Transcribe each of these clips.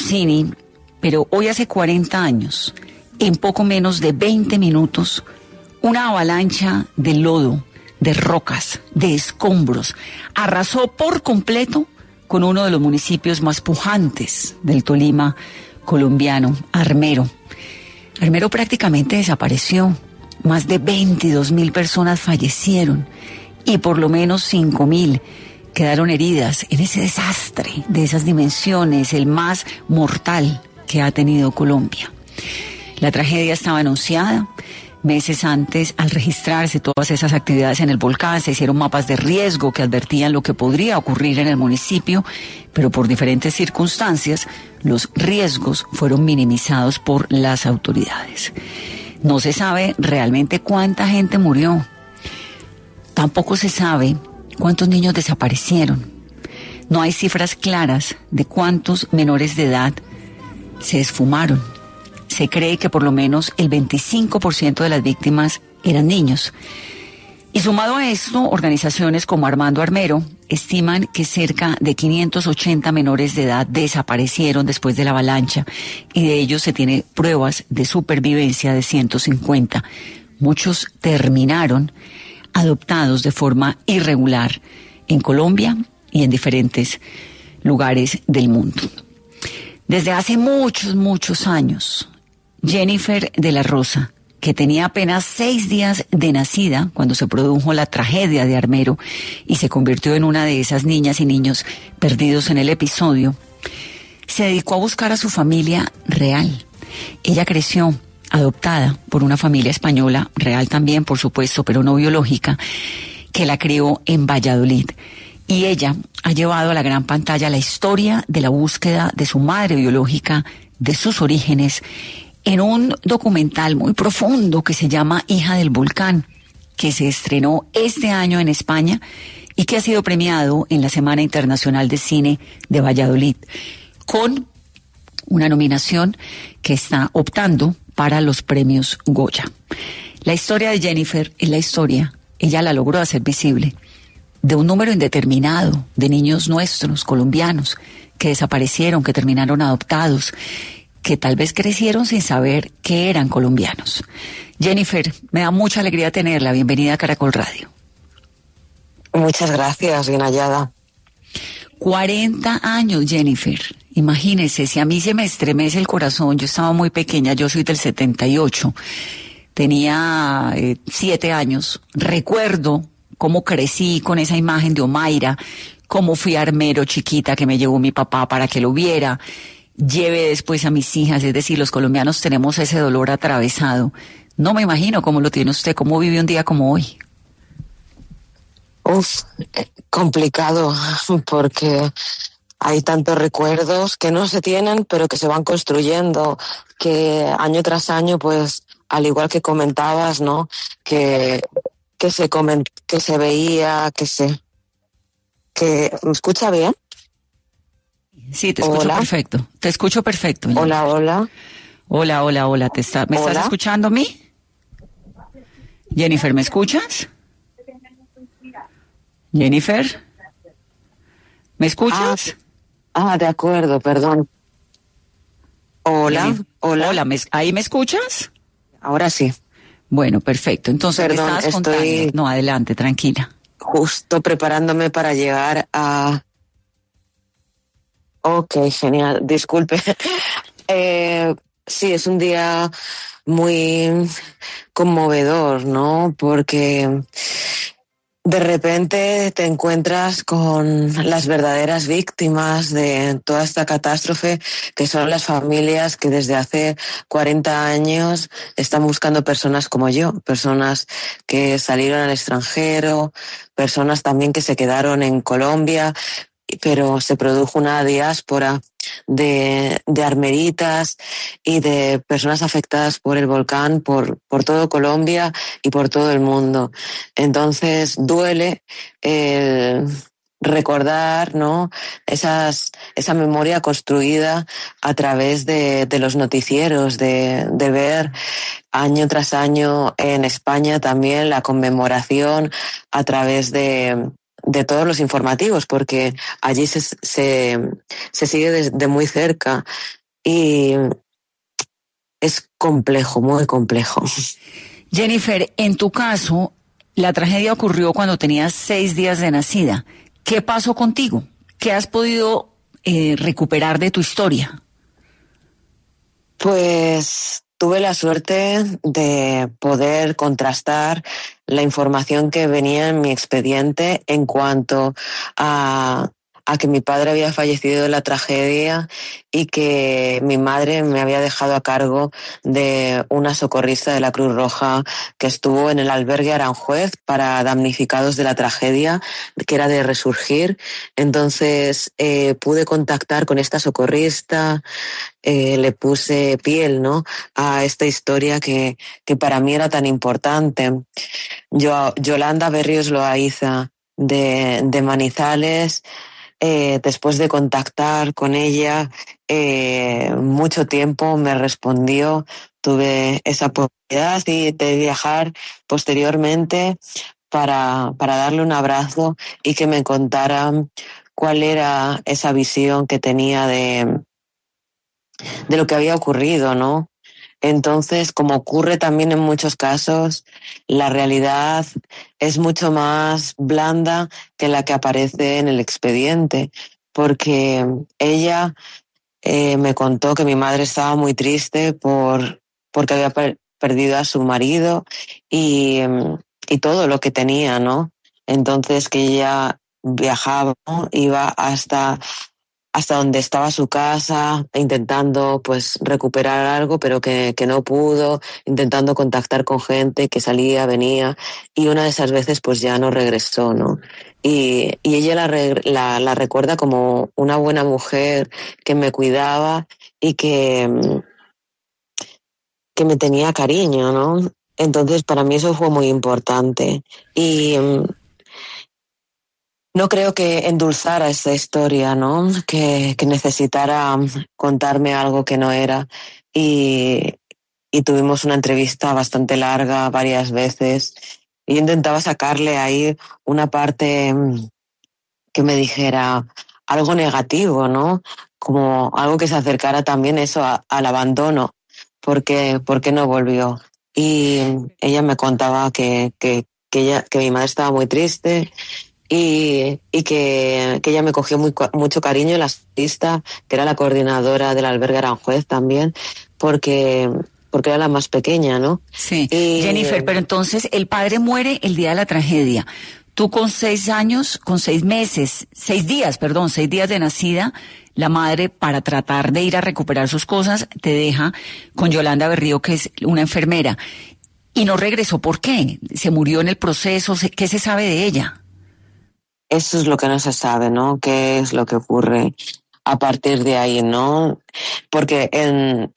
Cini, pero hoy hace 40 años, en poco menos de 20 minutos, una avalancha de lodo, de rocas, de escombros, arrasó por completo con uno de los municipios más pujantes del Tolima colombiano, Armero. Armero prácticamente desapareció. Más de 22.000 personas fallecieron y por lo menos 5.000 quedaron heridas en ese desastre de esas dimensiones, el más mortal que ha tenido Colombia. La tragedia estaba anunciada. Meses antes, al registrarse todas esas actividades en el volcán, se hicieron mapas de riesgo que advertían lo que podría ocurrir en el municipio, pero por diferentes circunstancias, los riesgos fueron minimizados por las autoridades. No se sabe realmente cuánta gente murió. Tampoco se sabe cuántos niños desaparecieron. No hay cifras claras de cuántos menores de edad se esfumaron. Se cree que por lo menos el 25% de las víctimas eran niños. Y sumado a esto, organizaciones como Armando Armero estiman que cerca de 580 menores de edad desaparecieron después de la avalancha y de ellos se tiene pruebas de supervivencia de 150. Muchos terminaron adoptados de forma irregular en Colombia y en diferentes lugares del mundo. Desde hace muchos años, Jennifer de la Rosa, que tenía apenas 6 días de nacida cuando se produjo la tragedia de Armero y se convirtió en una de esas niñas y niños perdidos en el episodio, se dedicó a buscar a su familia real. Ella creció adoptada por una familia española, real también, por supuesto, pero no biológica, que la crió en Valladolid. Y ella ha llevado a la gran pantalla la historia de la búsqueda de su madre biológica, de sus orígenes, en un documental muy profundo que se llama Hija del Volcán, que se estrenó este año en España y que ha sido premiado en la Semana Internacional de Cine de Valladolid, con una nominación que está optando para los premios Goya. La historia de Jennifer es la historia, ella la logró hacer visible, de un número indeterminado de niños nuestros, colombianos, que desaparecieron, que terminaron adoptados, que tal vez crecieron sin saber que eran colombianos. Jennifer, me da mucha alegría tenerla. Bienvenida a Caracol Radio. Muchas gracias, bien hallada. 40 años, Jennifer. Imagínese, si a mí se me estremece el corazón, yo estaba muy pequeña, yo soy del 78, tenía 7 años. Recuerdo cómo crecí con esa imagen de Omaira, cómo fui a Armero chiquita que me llevó mi papá para que lo viera. Lleve después a mis hijas, es decir, los colombianos tenemos ese dolor atravesado. No me imagino cómo lo tiene usted, cómo vive un día como hoy. Complicado, porque hay tantos recuerdos que no se tienen, pero que se van construyendo, que año tras año, pues, al igual que comentabas, ¿no? Que se veía, ¿me escucha bien? Sí, te escucho perfecto. Te escucho perfecto. Hola, hola. Hola. ¿Me estás escuchando a mí? Jennifer, ¿me escuchas? Jennifer, ¿me escuchas? De acuerdo, perdón. Hola. Hola, ¿ahí me escuchas? Ahora sí. Bueno, perfecto. Entonces, perdón, ¿me estabas contando? No, adelante, tranquila. Justo preparándome para llegar a... Ok, genial, disculpe. Sí, es un día muy conmovedor, ¿no? Porque de repente te encuentras con las verdaderas víctimas de toda esta catástrofe, que son las familias que desde hace 40 años están buscando personas como yo, personas que salieron al extranjero, personas también que se quedaron en Colombia, pero se produjo una diáspora de armeritas y de personas afectadas por el volcán por todo Colombia y por todo el mundo. Entonces duele recordar, ¿no? esa memoria construida a través de los noticieros, de ver año tras año en España también la conmemoración a través de todos los informativos, porque allí se sigue de muy cerca y es complejo, muy complejo. Jennifer, en tu caso, la tragedia ocurrió cuando tenías 6 días de nacida. ¿Qué pasó contigo? ¿Qué has podido recuperar de tu historia? Pues tuve la suerte de poder contrastar la información que venía en mi expediente en cuanto a que mi padre había fallecido en la tragedia y que mi madre me había dejado a cargo de una socorrista de la Cruz Roja que estuvo en el albergue Aranjuez para damnificados de la tragedia, que era de Resurgir. Entonces pude contactar con esta socorrista, le puse piel, ¿no?, a esta historia que para mí era tan importante. Yolanda Berrios Loaiza de Manizales, después de contactar con ella mucho tiempo, me respondió. Tuve esa oportunidad de viajar posteriormente para darle un abrazo y que me contara cuál era esa visión que tenía de lo que había ocurrido, ¿no? Entonces, como ocurre también en muchos casos, la realidad es mucho más blanda que la que aparece en el expediente, porque ella me contó que mi madre estaba muy triste porque había perdido a su marido y todo lo que tenía, ¿no? Entonces, que ella viajaba, ¿no?, iba hasta donde estaba su casa, intentando pues recuperar algo, pero que no pudo, intentando contactar con gente que salía, venía, y una de esas veces pues ya no regresó, ¿no? Y ella la recuerda como una buena mujer que me cuidaba y que me tenía cariño, ¿no? Entonces para mí eso fue muy importante. Y no creo que endulzara esta historia, ¿no?, que necesitara contarme algo que no era. Y tuvimos una entrevista bastante larga varias veces. Y intentaba sacarle ahí una parte que me dijera algo negativo, ¿no? Como algo que se acercara también eso al abandono. ¿Por qué no volvió? Y ella me contaba que mi madre estaba muy triste, y que ella me cogió mucho cariño, la artista, que era la coordinadora del albergue Aranjuez también, porque era la más pequeña, ¿no? Sí, Jennifer, pero entonces el padre muere el día de la tragedia. Tú con 6 años, con 6 meses, 6 días, perdón, 6 días de nacida, la madre, para tratar de ir a recuperar sus cosas, te deja con Yolanda Berrío, que es una enfermera, y no regresó. ¿Por qué? ¿Se murió en el proceso? ¿Qué se sabe de ella? Eso es lo que no se sabe, ¿no? ¿Qué es lo que ocurre a partir de ahí, no? Porque en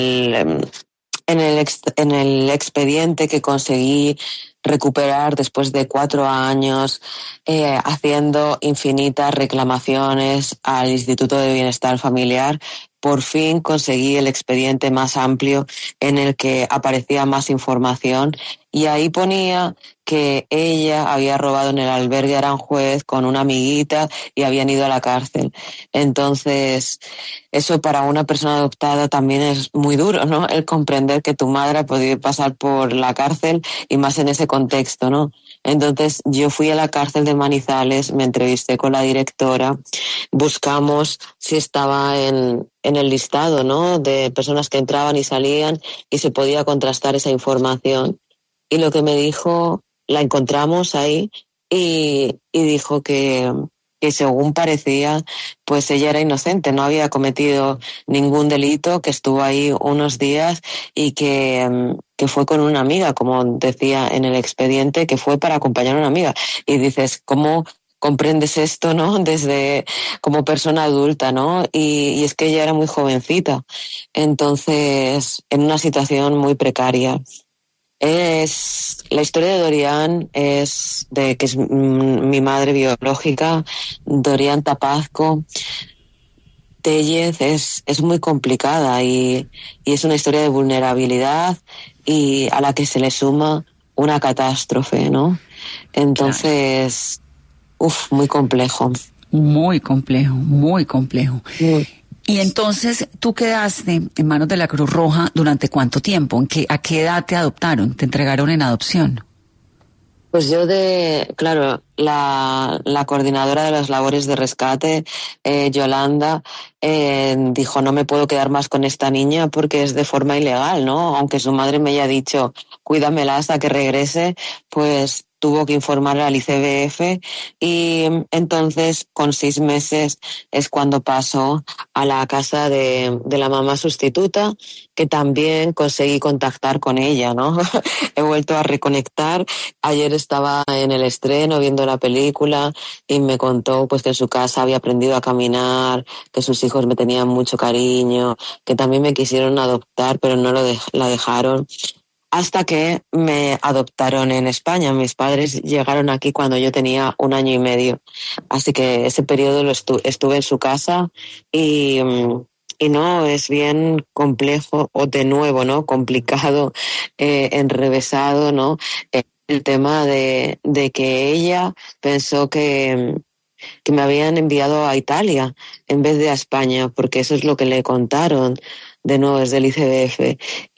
el expediente que conseguí recuperar después de 4 años, haciendo infinitas reclamaciones al Instituto de Bienestar Familiar, por fin conseguí el expediente más amplio en el que aparecía más información, y ahí ponía que ella había robado en el albergue Aranjuez con una amiguita y habían ido a la cárcel. Entonces, eso para una persona adoptada también es muy duro, ¿no? El comprender que tu madre ha podido pasar por la cárcel, y más en ese contexto, ¿no? Entonces yo fui a la cárcel de Manizales, me entrevisté con la directora, buscamos si estaba en el listado, ¿no?, de personas que entraban y salían, y se podía contrastar esa información. Y lo que me dijo, la encontramos ahí, y dijo que según parecía, pues ella era inocente, no había cometido ningún delito, que estuvo ahí unos días y que fue con una amiga, como decía en el expediente, que fue para acompañar a una amiga. Y dices, ¿cómo comprendes esto, no?, desde como persona adulta, ¿no? Y es que ella era muy jovencita, entonces en una situación muy precaria. La historia de Dorian que es mi madre biológica, Dorian Tapazco Tellez, es muy complicada, y es una historia de vulnerabilidad, y a la que se le suma una catástrofe, ¿no? Entonces, muy complejo. Muy complejo, muy complejo. Y entonces, ¿tú quedaste en manos de la Cruz Roja durante cuánto tiempo? ¿A qué edad te adoptaron? ¿Te entregaron en adopción? Pues yo claro, la coordinadora de las labores de rescate, Yolanda, dijo, no me puedo quedar más con esta niña porque es de forma ilegal, ¿no? Aunque su madre me haya dicho, cuídamela hasta que regrese, pues tuvo que informar al ICBF y entonces con 6 meses es cuando pasó a la casa de la mamá sustituta, que también conseguí contactar con ella, ¿no? He vuelto a reconectar. Ayer estaba en el estreno viendo la película y me contó pues que en su casa había aprendido a caminar, que sus hijos me tenían mucho cariño, que también me quisieron adoptar pero no la dejaron. Hasta que me adoptaron en España. Mis padres llegaron aquí cuando yo tenía 1 año y medio. Así que ese periodo estuve en su casa y no, es bien complejo, o de nuevo, ¿no? Complicado, enrevesado, ¿no? El tema de que ella pensó que me habían enviado a Italia en vez de a España, porque eso es lo que le contaron, de nuevo desde el ICBF.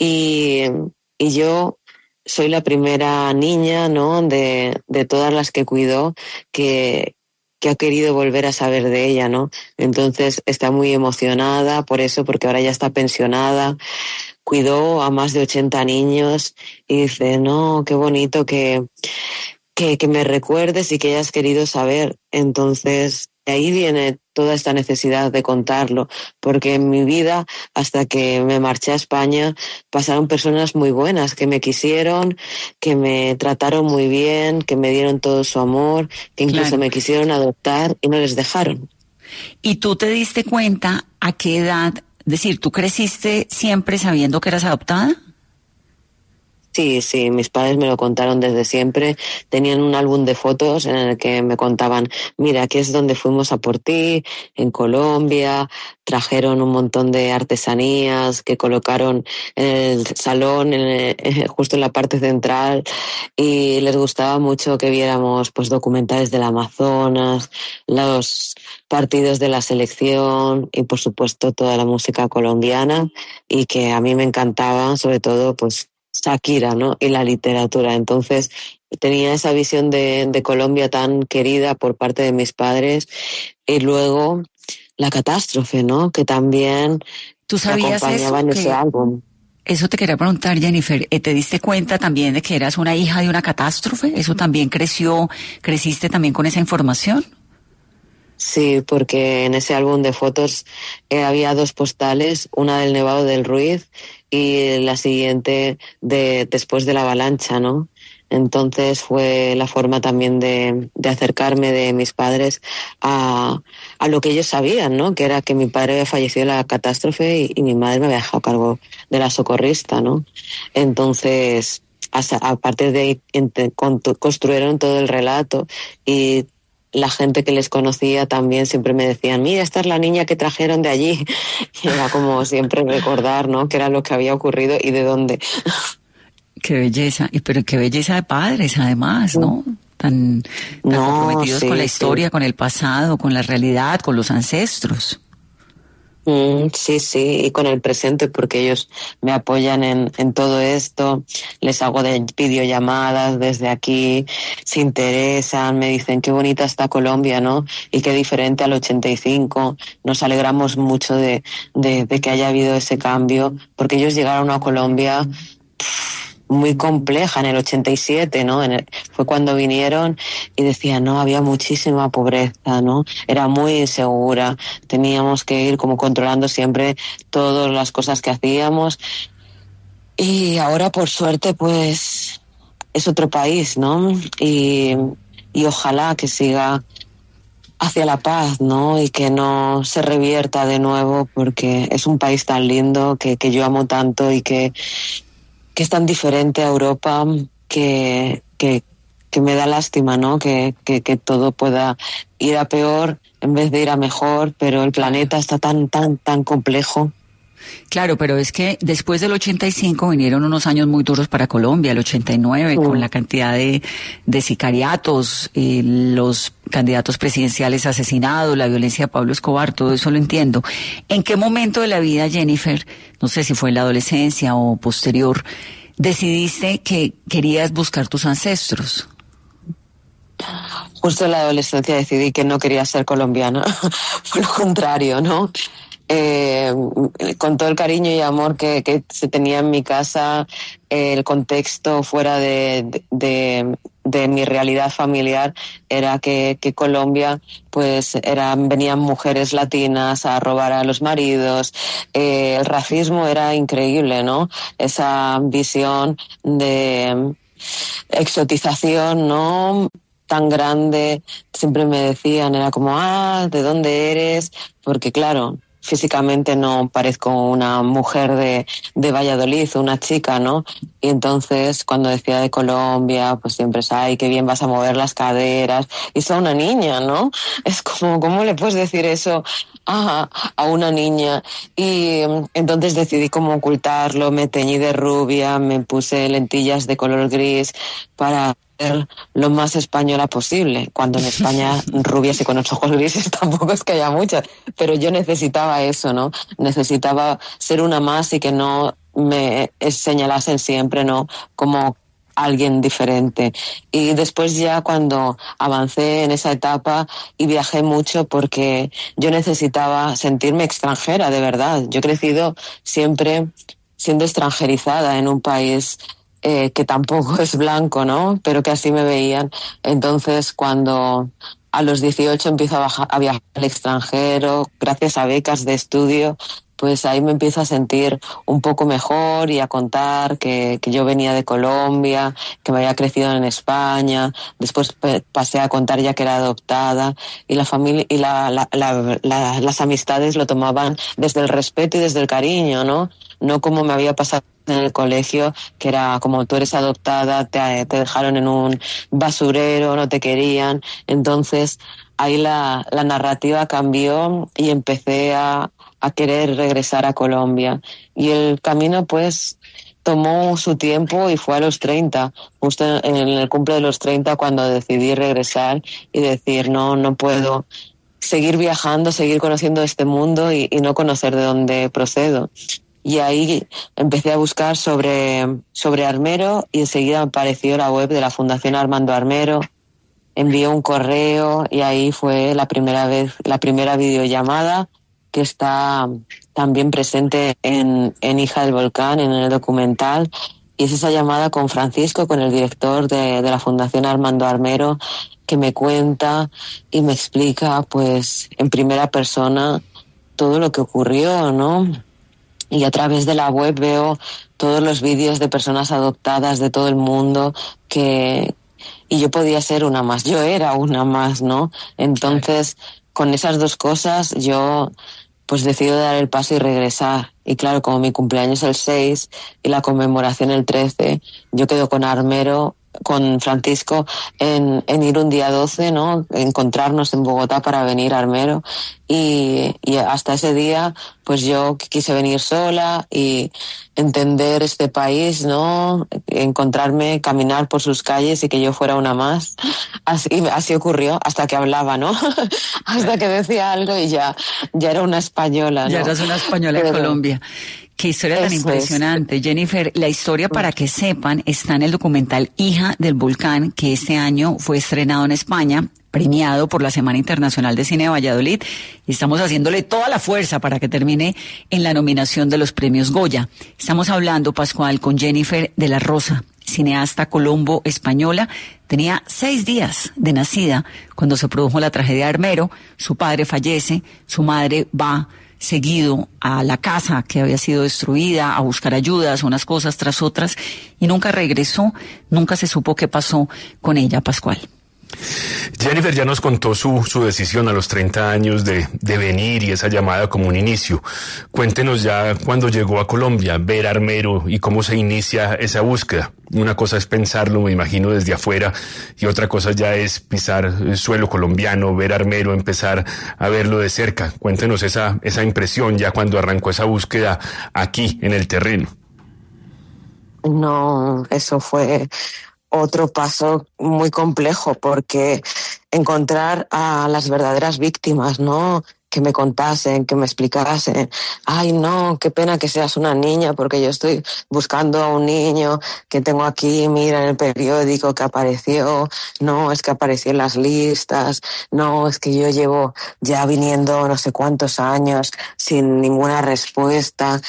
Y yo soy la primera niña, ¿no? De todas las que cuidó que ha querido volver a saber de ella, ¿no? Entonces está muy emocionada por eso, porque ahora ya está pensionada. Cuidó a más de 80 niños y dice, no, qué bonito que me recuerdes y que hayas querido saber. Entonces, de ahí viene toda esta necesidad de contarlo, porque en mi vida, hasta que me marché a España, pasaron personas muy buenas, que me quisieron, que me trataron muy bien, que me dieron todo su amor, que incluso me quisieron adoptar y no les dejaron. ¿Y tú te diste cuenta a qué edad? Es decir, ¿tú creciste siempre sabiendo que eras adoptada? Sí, mis padres me lo contaron desde siempre. Tenían un álbum de fotos en el que me contaban, mira, aquí es donde fuimos a por ti, en Colombia. Trajeron un montón de artesanías que colocaron en el salón, justo en la parte central, y les gustaba mucho que viéramos pues documentales del Amazonas, los partidos de la selección y por supuesto toda la música colombiana, y que a mí me encantaba, sobre todo pues Shakira, ¿no? Y la literatura. Entonces tenía esa visión de Colombia tan querida por parte de mis padres, y luego la catástrofe, ¿no? Que también ¿Tú sabías acompañaba en ese álbum. Eso te quería preguntar, Jennifer, ¿te diste cuenta también de que eras una hija de una catástrofe? ¿Eso también creciste también con esa información? Sí, porque en ese álbum de fotos había 2 postales, una del Nevado del Ruiz y la siguiente después de la avalancha, ¿no? Entonces fue la forma también de acercarme de mis padres a lo que ellos sabían, ¿no? Que era que mi padre había fallecido en la catástrofe y mi madre me había dejado a cargo de la socorrista, ¿no? Entonces, a partir de ahí construyeron todo el relato, y la gente que les conocía también siempre me decían, mira, esta es la niña que trajeron de allí. Y era como siempre recordar, ¿no? Qué era lo que había ocurrido y de dónde. Qué belleza, pero qué belleza de padres además, ¿no? Tan comprometidos con la historia, con el pasado, con la realidad, con los ancestros. Sí, y con el presente, porque ellos me apoyan en todo esto. Les hago de videollamadas desde aquí, se interesan, me dicen qué bonita está Colombia, ¿no? Y qué diferente al 85. Nos alegramos mucho de que haya habido ese cambio, porque ellos llegaron a Colombia muy compleja en el 87, ¿no? Fue cuando vinieron y decían, no, había muchísima pobreza, ¿no? Era muy insegura, teníamos que ir como controlando siempre todas las cosas que hacíamos, y ahora por suerte pues es otro país, ¿no? Y ojalá que siga hacia la paz, ¿no? Y que no se revierta de nuevo, porque es un país tan lindo que yo amo tanto, y que es tan diferente a Europa, que me da lástima, ¿no? Que todo pueda ir a peor en vez de ir a mejor, pero el planeta está tan complejo. Claro, pero es que después del 85 vinieron unos años muy duros para Colombia, el 89, con la cantidad de sicariatos, los candidatos presidenciales asesinados, la violencia de Pablo Escobar, todo eso lo entiendo. ¿En qué momento de la vida, Jennifer, no sé si fue en la adolescencia o posterior, decidiste que querías buscar tus ancestros? Justo en la adolescencia decidí que no quería ser colombiana, por lo contrario, ¿no? Con todo el cariño y amor que se tenía en mi casa, el contexto fuera de mi realidad familiar era que Colombia, pues venían mujeres latinas a robar a los maridos, el racismo era increíble, ¿no? Esa visión de exotización, ¿no? Tan grande, siempre me decían, era como, ¿de dónde eres? Porque claro, físicamente no parezco una mujer de Valladolid, una chica, ¿no? Y entonces cuando decía de Colombia, pues siempre es, ay, qué bien vas a mover las caderas, y soy una niña, ¿no? Es como, ¿cómo le puedes decir eso a una niña? Y entonces decidí cómo ocultarlo, me teñí de rubia, me puse lentillas de color gris para lo más española posible, cuando en España rubias y con los ojos grises tampoco es que haya muchas, pero yo necesitaba eso, ¿no? Necesitaba ser una más y que no me señalasen siempre, ¿no? Como alguien diferente. Y después ya cuando avancé en esa etapa y viajé mucho porque yo necesitaba sentirme extranjera, de verdad. Yo he crecido siempre siendo extranjerizada en un país que tampoco es blanco, ¿no? Pero que así me veían. Entonces, cuando a los 18 empiezo a viajar al extranjero, gracias a becas de estudio, pues ahí me empiezo a sentir un poco mejor y a contar que yo venía de Colombia, que me había crecido en España. Después pasé a contar ya que era adoptada, y la familia y las amistades lo tomaban desde el respeto y desde el cariño, ¿no? No como me había pasado en el colegio, que era como tú eres adoptada, te dejaron en un basurero, no te querían. Entonces ahí la narrativa cambió y empecé a querer regresar a Colombia. Y el camino pues tomó su tiempo y fue a los 30, justo en el cumple de los 30, cuando decidí regresar y decir no puedo seguir viajando, seguir conociendo este mundo y no conocer de dónde procedo. Y ahí empecé a buscar sobre Armero y enseguida apareció la web de la Fundación Armando Armero. Envié un correo y ahí fue la primera videollamada que está también presente en Hija del Volcán, en el documental. Y es esa llamada con Francisco, con el director de la Fundación Armando Armero, que me cuenta y me explica pues en primera persona todo lo que ocurrió, ¿no? Y a través de la web veo todos los vídeos de personas adoptadas de todo el mundo y yo podía ser una más, yo era una más, ¿no? Entonces, con esas dos cosas, yo pues decido dar el paso y regresar. Y claro, como mi cumpleaños es el 6 y la conmemoración el 13, yo quedo con Armero, con Francisco, en ir un día 12, ¿no? Encontrarnos en Bogotá para venir a Armero. Y hasta ese día, pues yo quise venir sola y entender este país, ¿no? Encontrarme, caminar por sus calles y que yo fuera una más. Así ocurrió, hasta que hablaba, ¿no? Hasta que decía algo y ya era una española, ¿no? Ya eras una española en Colombia. Qué historia tan impresionante. Jennifer, la historia, para que sepan, está en el documental Hija del Volcán, que este año fue estrenado en España, premiado por la Semana Internacional de Cine de Valladolid, y estamos haciéndole toda la fuerza para que termine en la nominación de los premios Goya. Estamos hablando, Pascual, con Jennifer de la Rosa, cineasta colombo-española. Tenía 6 días de nacida cuando se produjo la tragedia de Armero. Su padre fallece, su madre va seguido a la casa que había sido destruida, a buscar ayudas, unas cosas tras otras, y nunca regresó, nunca se supo qué pasó con ella, Pascual. Jennifer ya nos contó su decisión a los 30 años de venir y esa llamada como un inicio. Cuéntenos ya cuando llegó a Colombia, ver Armero y cómo se inicia esa búsqueda. Una cosa es pensarlo, me imagino, desde afuera, y otra cosa ya es pisar el suelo colombiano, ver Armero, empezar a verlo de cerca. Cuéntenos esa impresión ya cuando arrancó esa búsqueda aquí, en el terreno. No, eso fue otro paso muy complejo, porque encontrar a las verdaderas víctimas, ¿no? Que me contasen, que me explicasen, ay no, qué pena que seas una niña, porque yo estoy buscando a un niño que tengo aquí, mira en el periódico que apareció, no, es que apareció en las listas, no, es que yo llevo ya viniendo no sé cuántos años sin ninguna respuesta,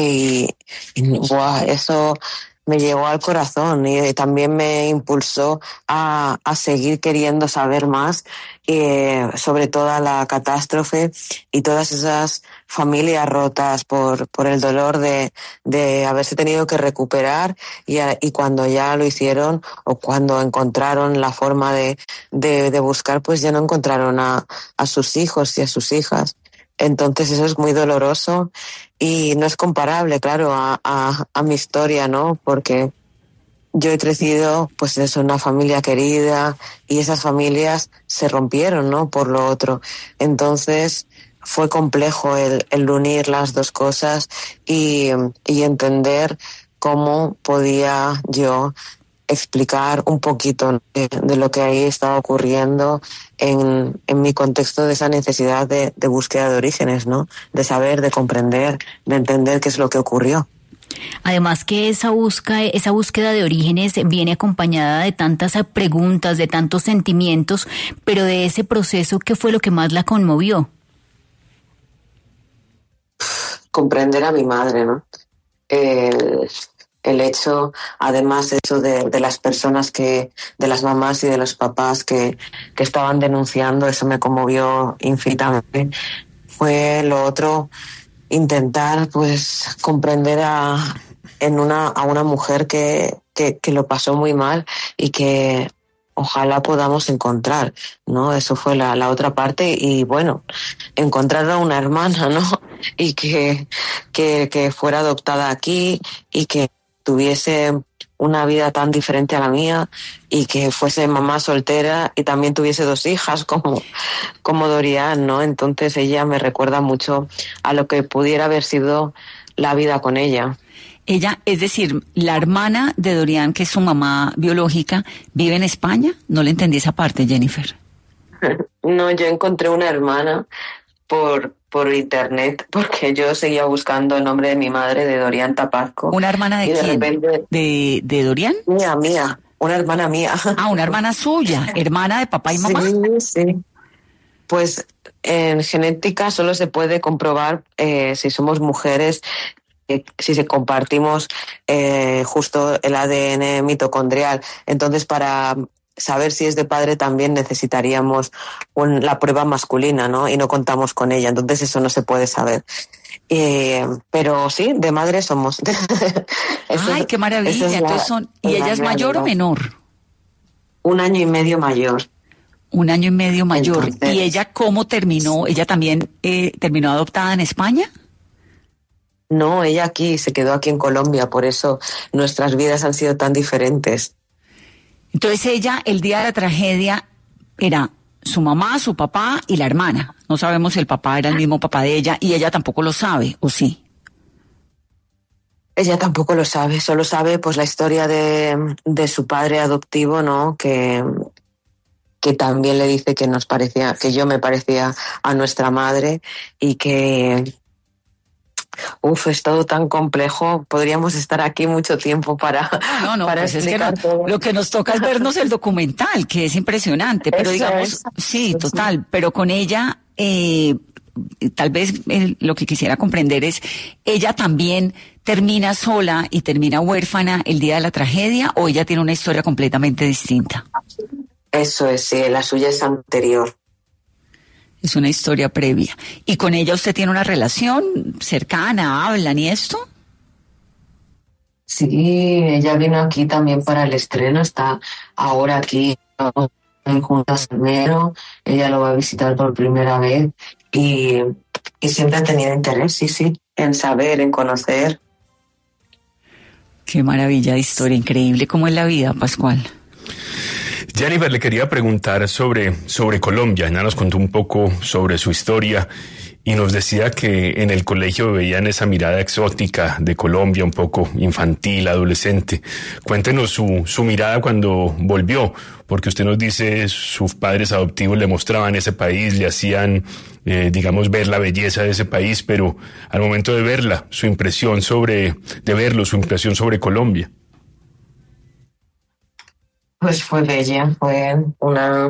wow, eso me llegó al corazón y también me impulsó a seguir queriendo saber más sobre toda la catástrofe y todas esas familias rotas por el dolor de haberse tenido que recuperar y cuando ya lo hicieron o cuando encontraron la forma de buscar, pues ya no encontraron a sus hijos y a sus hijas. Entonces eso es muy doloroso y no es comparable, claro, a mi historia, ¿no? Porque yo he crecido, pues eso, en una familia querida y esas familias se rompieron, ¿no? Por lo otro. Entonces fue complejo el unir las dos cosas y entender cómo podía yo explicar un poquito de lo que ahí estaba ocurriendo en mi contexto de esa necesidad de búsqueda de orígenes, ¿no? De saber, de comprender, de entender qué es lo que ocurrió. Además que esa búsqueda de orígenes viene acompañada de tantas preguntas, de tantos sentimientos, pero de ese proceso, ¿qué fue lo que más la conmovió? Comprender a mi madre, ¿no? El hecho, además, eso de las personas de las mamás y de los papás que estaban denunciando, eso me conmovió infinitamente. Fue lo otro, intentar, pues, comprender a una mujer que lo pasó muy mal y que ojalá podamos encontrar, ¿no? Eso fue la otra parte y, bueno, encontrar a una hermana, ¿no? Y que fuera adoptada aquí y que tuviese una vida tan diferente a la mía y que fuese mamá soltera y también tuviese 2 hijas como Dorian, ¿no? Entonces ella me recuerda mucho a lo que pudiera haber sido la vida con ella. Ella, es decir, la hermana de Dorian, que es su mamá biológica, ¿vive en España? No le entendí esa parte, Jennifer. No, yo encontré una hermana por internet, porque yo seguía buscando el nombre de mi madre, de Dorian Tapazco. ¿Una hermana de quién? Repente, ¿De Dorian? Mía, una hermana mía. Ah, una hermana suya, hermana de papá y mamá. Sí. Pues en genética solo se puede comprobar si somos mujeres, si se compartimos justo el ADN mitocondrial. Entonces, para saber si es de padre también necesitaríamos la prueba masculina, ¿no? Y no contamos con ella, entonces eso no se puede saber. Pero sí, de madre somos. ¡Ay, qué maravilla! Entonces ¿y ella es mayor o menor? 1 año y medio mayor. 1 año y medio mayor. Entonces, ¿y ella cómo terminó? ¿Ella también terminó adoptada en España? No, ella aquí, se quedó aquí en Colombia, por eso nuestras vidas han sido tan diferentes. Entonces ella, el día de la tragedia, era su mamá, su papá y la hermana. No sabemos si el papá era el mismo papá de ella y ella tampoco lo sabe, ¿o sí? Ella tampoco lo sabe, solo sabe pues la historia de su padre adoptivo, ¿no? Que también le dice que que yo me parecía a nuestra madre y que es todo tan complejo. Podríamos estar aquí mucho tiempo para pues explicar es que todo. Lo que nos toca es vernos el documental, que es impresionante. Pero sí, total. Pero con ella, tal vez lo que quisiera comprender es, ¿ella también termina sola y termina huérfana el día de la tragedia o ella tiene una historia completamente distinta? Eso es, sí, la suya es anterior. Es una historia previa. ¿Y con ella usted tiene una relación cercana? ¿Hablan y esto? Sí, ella vino aquí también para el estreno, está ahora aquí, ¿no? juntas primero, ella lo va a visitar por primera vez y siempre ha tenido interés, sí, en saber, en conocer. Qué maravilla de historia, increíble cómo es la vida, Pascual. Jennifer, le quería preguntar sobre Colombia. Ya nos contó un poco sobre su historia y nos decía que en el colegio veían esa mirada exótica de Colombia, un poco infantil, adolescente. Cuéntenos su mirada cuando volvió, porque usted nos dice sus padres adoptivos le mostraban ese país, le hacían, digamos, ver la belleza de ese país, pero al momento de verla, su impresión sobre Colombia. Pues fue bella, fue una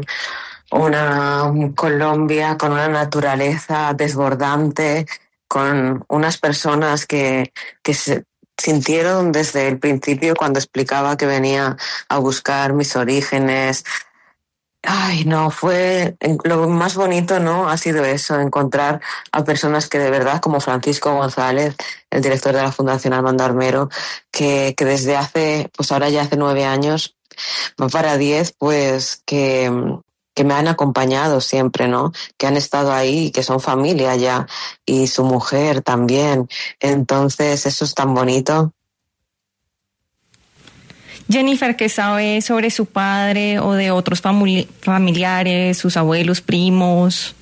Colombia con una naturaleza desbordante, con unas personas que se sintieron desde el principio cuando explicaba que venía a buscar mis orígenes. Ay, no, fue lo más bonito, ¿no? Ha sido eso, encontrar a personas que de verdad, como Francisco González, el director de la Fundación Armando Armero, que desde pues ahora ya hace 9 años, va para 10, pues que me han acompañado siempre, ¿no? Que han estado ahí, que son familia ya, y su mujer también. Entonces, eso es tan bonito. Jennifer, ¿qué sabe sobre su padre o de otros familiares, sus abuelos, primos?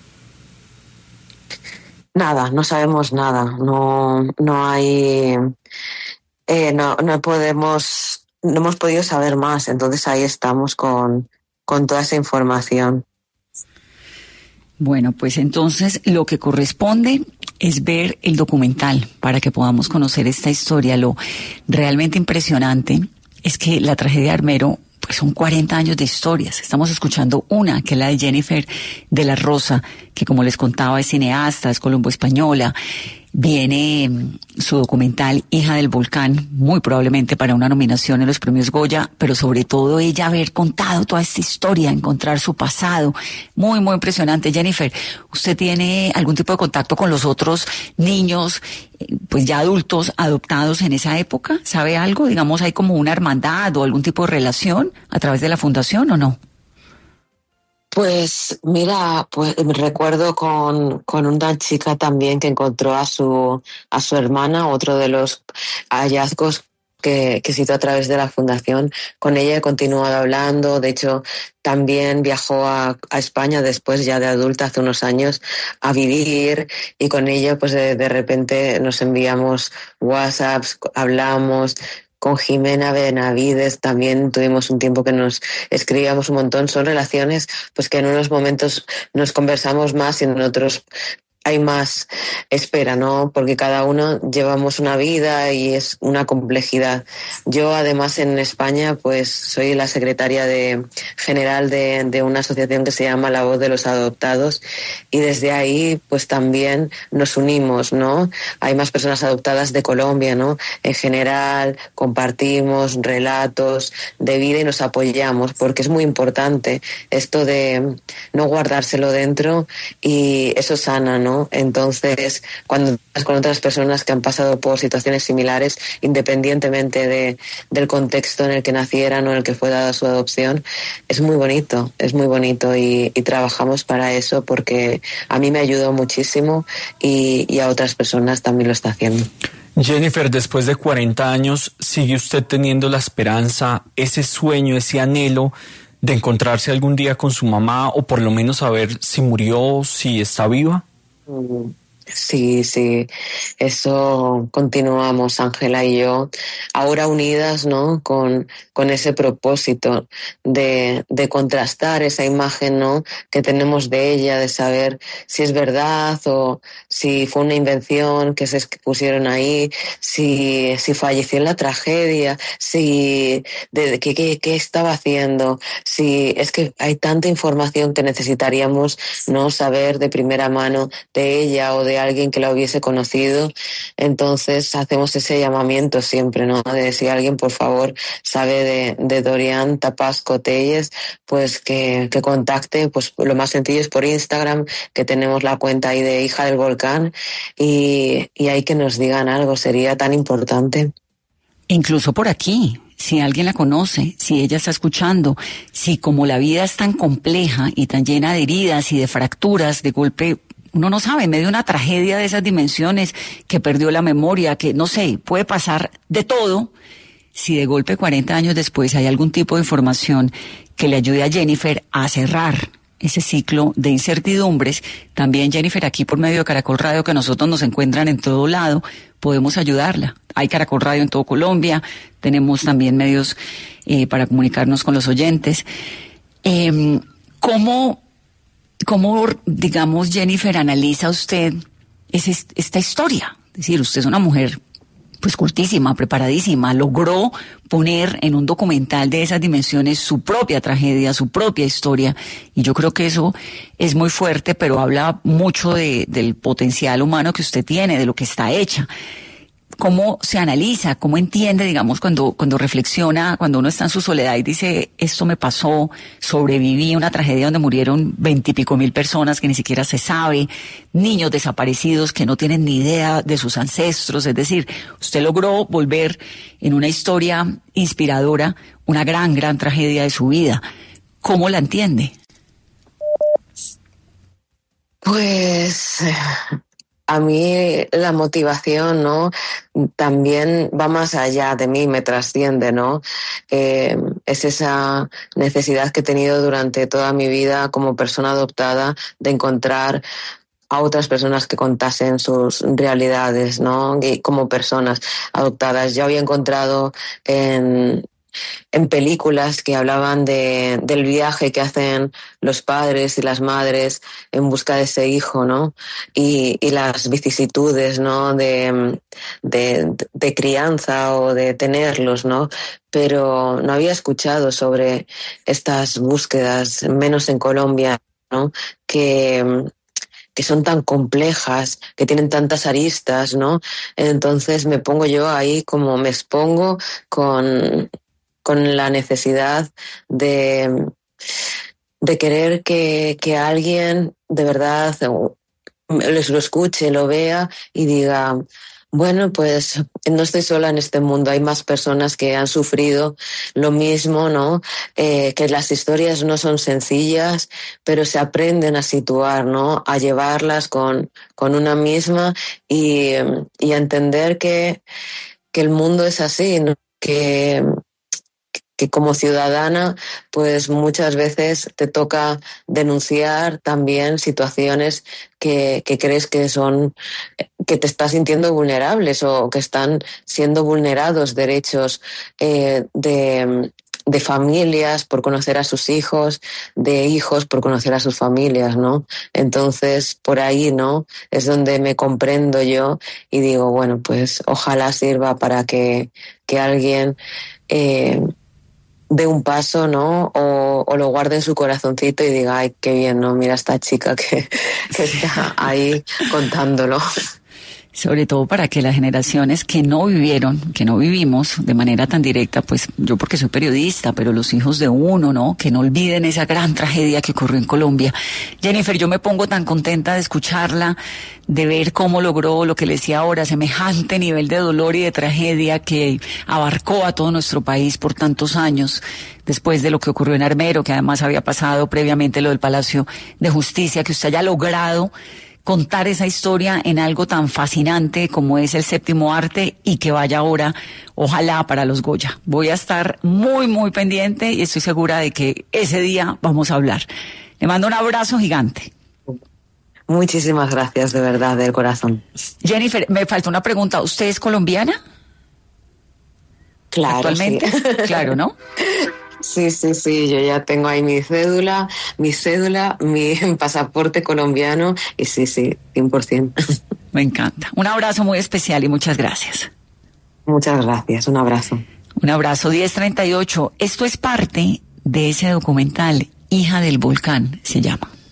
Nada, no sabemos nada. No hay, no hemos podido saber más. Entonces ahí estamos con toda esa información. Bueno, pues entonces lo que corresponde es ver el documental para que podamos conocer esta historia. Lo realmente impresionante es que la tragedia de Armero, pues son 40 años de historias. Estamos escuchando una, que es la de Jennifer de la Rosa, que como les contaba es cineasta, es colombo-española. Viene su documental Hija del Volcán, muy probablemente para una nominación en los premios Goya, pero sobre todo ella haber contado toda esta historia, encontrar su pasado. Muy, muy impresionante. Jennifer, ¿usted tiene algún tipo de contacto con los otros niños, pues ya adultos, adoptados en esa época? ¿Sabe algo? Digamos, ¿hay como una hermandad o algún tipo de relación a través de la fundación o no? Pues mira, pues me recuerdo con una chica también que encontró a su hermana, otro de los hallazgos que citó a través de la fundación. Con ella he continuado hablando, de hecho también viajó a España después ya de adulta hace unos años a vivir, y con ella pues de repente nos enviamos WhatsApps, hablamos. Con Jimena Benavides también tuvimos un tiempo que nos escribíamos un montón. Son relaciones pues que en unos momentos nos conversamos más y en otros hay más espera, ¿no? Porque cada uno llevamos una vida y es una complejidad. Yo, además, en España, pues soy la secretaria general de una asociación que se llama La Voz de los Adoptados, y desde ahí, pues también nos unimos, ¿no? Hay más personas adoptadas de Colombia, ¿no? En general, compartimos relatos de vida y nos apoyamos, porque es muy importante esto de no guardárselo dentro, y eso sana, ¿no? Entonces, cuando estás con otras personas que han pasado por situaciones similares, independientemente del contexto en el que nacieran o en el que fue dada su adopción, es muy bonito y trabajamos para eso, porque a mí me ayudó muchísimo y a otras personas también lo está haciendo. Jennifer, después de 40 años, ¿sigue usted teniendo la esperanza, ese sueño, ese anhelo de encontrarse algún día con su mamá, o por lo menos saber si murió, si está viva? Sí, eso continuamos, Ángela y yo, ahora unidas, ¿no? Con ese propósito de contrastar esa imagen, ¿no? Que tenemos de ella, de saber si es verdad o si fue una invención que se pusieron ahí, si falleció en la tragedia, qué estaba haciendo, si es que hay tanta información que necesitaríamos, ¿no? Saber de primera mano de ella o de alguien que la hubiese conocido. Entonces hacemos ese llamamiento siempre, ¿no? De si alguien, por favor, sabe de Dorian Tapasco Telles, pues que contacte. Pues lo más sencillo es por Instagram, que tenemos la cuenta ahí de Hija del Volcán, y ahí que nos digan algo, sería tan importante. Incluso por aquí, si alguien la conoce, si ella está escuchando, si como la vida es tan compleja y tan llena de heridas y de fracturas, de golpe, uno no sabe, en medio de una tragedia de esas dimensiones, que perdió la memoria, que no sé, puede pasar de todo. Si de golpe 40 años después hay algún tipo de información que le ayude a Jennifer a cerrar ese ciclo de incertidumbres, también Jennifer, aquí por medio de Caracol Radio, que nosotros nos encuentran en todo lado, podemos ayudarla. Hay Caracol Radio en todo Colombia, tenemos también medios para comunicarnos con los oyentes. ¿Cómo, digamos, Jennifer, analiza usted esta historia? Es decir, usted es una mujer pues cultísima, preparadísima, logró poner en un documental de esas dimensiones su propia tragedia, su propia historia, y yo creo que eso es muy fuerte, pero habla mucho del potencial humano que usted tiene, de lo que está hecha. ¿Cómo se analiza? ¿Cómo entiende, digamos, cuando reflexiona, cuando uno está en su soledad y dice, esto me pasó, sobreviví a una tragedia donde murieron 20 y pico mil personas que ni siquiera se sabe, niños desaparecidos que no tienen ni idea de sus ancestros? Es decir, usted logró volver en una historia inspiradora una gran, gran tragedia de su vida. ¿Cómo la entiende? Pues a mí la motivación, ¿no?, también va más allá de mí, me trasciende, ¿no? Es esa necesidad que he tenido durante toda mi vida como persona adoptada de encontrar a otras personas que contasen sus realidades, ¿no? Y como personas adoptadas. Yo había encontrado en películas que hablaban del viaje que hacen los padres y las madres en busca de ese hijo, ¿no? Y las vicisitudes, ¿no?, de crianza o de tenerlos, ¿no? Pero no había escuchado sobre estas búsquedas, menos en Colombia, ¿no?, que son tan complejas, que tienen tantas aristas, ¿no? Entonces me pongo yo ahí, como me expongo con la necesidad de querer que alguien de verdad les lo escuche, lo vea y diga, bueno, pues no estoy sola en este mundo, hay más personas que han sufrido lo mismo, ¿no? Que las historias no son sencillas, pero se aprenden a situar, ¿no?, a llevarlas con una misma y a entender que el mundo es así, ¿no? Que como ciudadana, pues muchas veces te toca denunciar también situaciones que crees que te estás sintiendo vulnerables o que están siendo vulnerados derechos de familias por conocer a sus hijos, de hijos por conocer a sus familias, ¿no? Entonces, por ahí, ¿no?, es donde me comprendo yo y digo, bueno, pues ojalá sirva para que alguien dé un paso, ¿no?, o lo guarde en su corazoncito y diga, ay, qué bien, ¿no?, mira esta chica que está ahí contándolo. Sobre todo para que las generaciones que no vivimos de manera tan directa, pues yo porque soy periodista, pero los hijos de uno, ¿no?, que no olviden esa gran tragedia que ocurrió en Colombia. Jennifer, yo me pongo tan contenta de escucharla, de ver cómo logró lo que le decía ahora, semejante nivel de dolor y de tragedia que abarcó a todo nuestro país por tantos años, después de lo que ocurrió en Armero, que además había pasado previamente lo del Palacio de Justicia, que usted haya logrado contar esa historia en algo tan fascinante como es el séptimo arte y que vaya ahora, ojalá, para los Goya. Voy a estar muy, muy pendiente y estoy segura de que ese día vamos a hablar. Le mando un abrazo gigante. Muchísimas gracias, de verdad, del corazón. Jennifer, me falta una pregunta. ¿Usted es colombiana? Claro, actualmente, sí. Claro, ¿no? Sí, yo ya tengo ahí mi cédula, mi pasaporte colombiano y sí, 100%. Me encanta. Un abrazo muy especial y muchas gracias. Muchas gracias, un abrazo. Un abrazo, 10:38. Esto es parte de ese documental, Hija del Volcán, se llama.